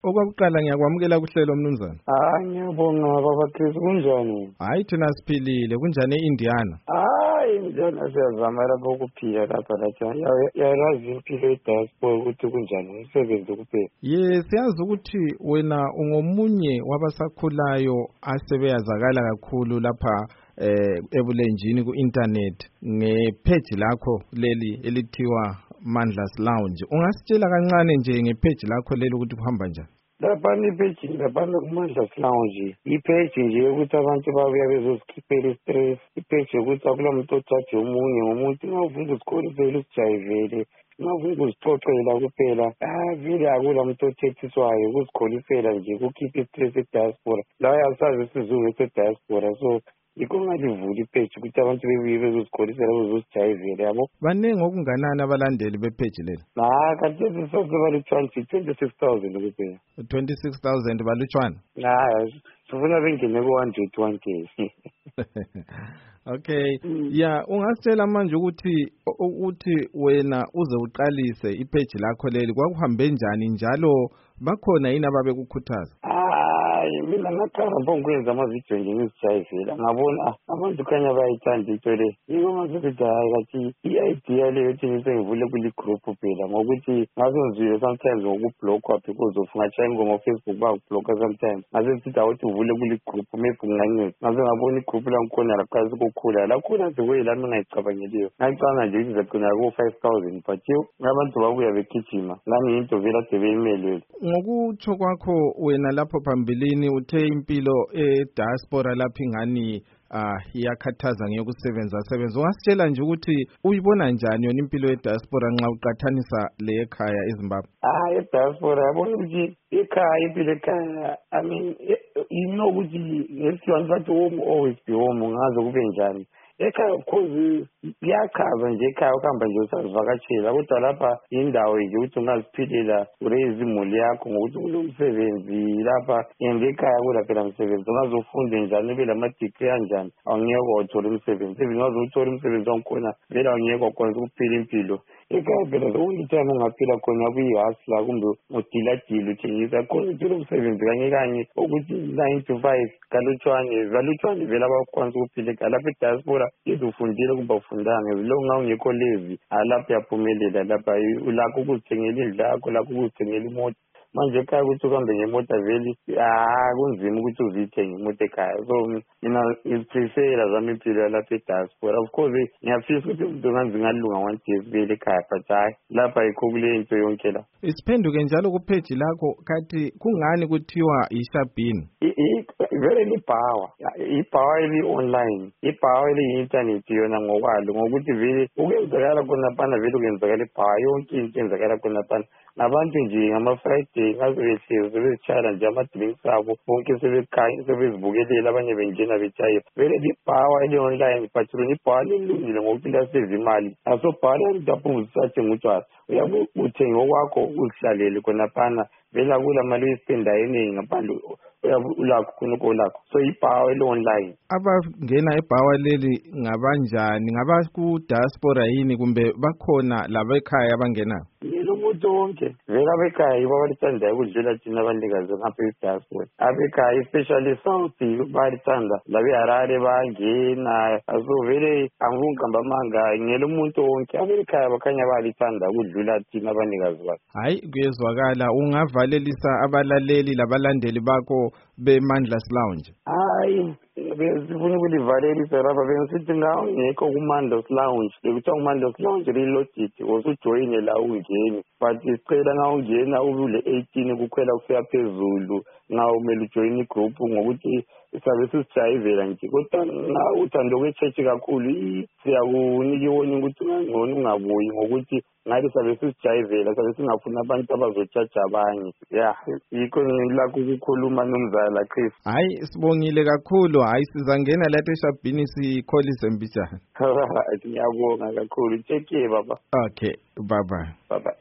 Okwakuqala ngiyakwamukela kuhlelo mnumzane. Ngiyabonga baba Chris, kunjani? Hayi thina siphilile, kunjani eIndiana? Indiana siyazama lapho ukuphila lapha lathana. Yayazi impilo ye-diaspora ukuthi kunjani, umsebenzi kuphela. Siyazi ukuthi wena ungomunye wabasakhulayo asebeyazakala kakhulu lapha ebulenjini ku-internet ngepage lakho leli elithiwa Mandla's Lounge. Ungasitshela kancane nje ngepage lakho leli ukuthi kuhamba njani? Laphana ipage laphana kuMandla's Lounge, ipage nje ukuthi abantu babuya bezozikhiphela i-stress, ipage yokuthi akula muntu ojaje omunye ngomuntu, ungavunga uzikholisele uzijayivele, ungavunga uzixoxela kuphela. Vele akula muntu othethiswayo, ukuzikholisela nje kukhipha i-stress e-diaspora. La yasazi isizungu ese-diaspora, so yikho ngalivula ipage ukuthi abantu bebuye bezozikholisela bezozijayivele yabo. Baningi okunganani abalandeli bepage leli? Khathesi sesebalitshwana 26,000 kuphela. 26,000 balutshwana? Sifuna bengene ku-101K. Okay. Ungasitshela manje ukuthi wena uze uqalise ipage lakho leli kwakuhambe njani njalo bakhona yini ababekukhuthaza? Mina ngathanda ukwenza amavidiyo nje ngizijayivela, ngabona abantu khanya bayayithanda into le. Yiko ngasithi kathi i-idea leyo yokuthi ngivule kuli-group phela, ngokuthi ngazenzile sometimes ngokublockwa because of ngatshaya ingoma Facebook bakubhlokha sometimes. Ngasithi awuthi uvule kuli-group maybe kunganceda. Ngaze ngabona i-group langikhona laphansi kokhula. Lakhula the way lami ngayicabangeliyo. Ngayicabanga nje ukuthi ngizagcina ku-5,000 but abantu babuya begijima. Lami into vele ade beyimelele. Ngokutsho kwakho wena lapho phambilini uthe impilo e-diaspora lapha ingani iyakhathaza ngeyokusebenza. Ungasitshela nje ukuthi uyibona njani yona impilo ye-diaspora nxa uqathanisa le ekhaya eZimbabwe? E-diaspora yabona ukuthi ekhaya, impilo ekhaya, I mean, you know ukuthi ngesikhiwa bathi home always be home, ngaze kube njani. Ekhaya of course iyachaza nje ekhaya ukuhamba nje usazivakatshela, kodwa lapha indawo nje ukuthi ungaziphilela ureze imuli yakho ngokuthi kulomsebenzi lapha. And ekhaya kula phela msebenzi, ungazofunde njani ube lama-degree kanjani awungeke wawuthola umsebenzi. Even ungazowuthola umsebenzi wangikhona vele awungeke wakwanisa ukuphila impilo. Ekhaya phela the only time ungaphila khona kuyi-hustler kumbe udiladila uthengisa khona uthole umsebenzi kanye kanye ukuthi 9 to 5 kalutshwane vele abakwanisa ukuphila ekhaya. Lapha e-diaspora yethu ufundile kumbe ufundanga, lo ungekho lezi lapha yaphumelela lapha ulakho ukuzithengela indlu yakho, lakho ukuzithengela imoto. Manje ekhaya ukuthi uhambe ngemota vele kunzima ukuthi uzithenge imoto ekhaya. So mina ngizipreferela zami impilo yalapha e-diaspora. Of course ngiyafisa ukuthi umuntu ngazi ngalunga one day sibuyele ekhaya, but lapha yikho kule into yonke la. Siphenduke njalo kupage lakho, kathi kungani kuthiwa iShabini? Vele ibhawa eli-online, ibhawa eli-internet yona ngokwalo, ngokuthi vele ukenzakala khonaphana vele ukenzakala ibhawa, yonke into enzakala khonaphana. Nabantu nje ngama-Friday ngazebehlezi sebezitshayela nje ama-drinks abo, bonke sebezibukelela, abanye bengena bejayiva. Vele libhawa eli-online, but lona ibhawa lilungile ngokuthi liyaseva imali. Asobhala lidapunguzisathenga utshwala, uyabe uthenge okwakho uzihlalele khonaphana. Vele akula mali uyispendayo eningi ngaphandle, ulakho khonokho olakho. So ibhawa eli-online. Abangena ibhawa leli ngabanjani? Ngaba ku-diaspora yini kumbe bakhona laba ekhaya abangenayo? Umuntu wonke vele abekhaya yibo abalithandayo ukudlula thina abanikazi ngapha e-diaspora. Abekhaya especially South bayalithanda, labe-Harare bayangena. So vele angikuqamba amanga, ngiyela umuntu wonke abekhaya bakhanya bayalithanda ukudlula thina abanikazi bakhe. Hayi, kuyezwakala. Ungavalelisa abalaleli labalandeli bakho be-Mandla's Lounge? Sifuna ukulivalelisa lapha bengisithi ngekho ku-Mandla's Lounge, bekuthiwa ku-Mandla's Lounge reloaded, usujoyine la ungeni, but sicela nxa ungena ube ule-18 kukhwela kufika phezulu, nxa umele ujoyine igroup ngokuthi sabe sizijayivela nje. Kodwa nxa uthanda ukwe-church kakhulu siyakunika iwarning ukuthi ungangcono ungabuyi, ngokuthi ngathi sabe sizijayivela, sabe singafuni abantu abazotshaja abanye. Yikho ngilakho ukukhuluma nomzala Chris. Hayi, sibongile kakhulu. Hayi, sizangena lapha eShabini sikholise mbijana. Ngiyabonga kakhulu. Take care baba. Okay, bye bye. Bye bye.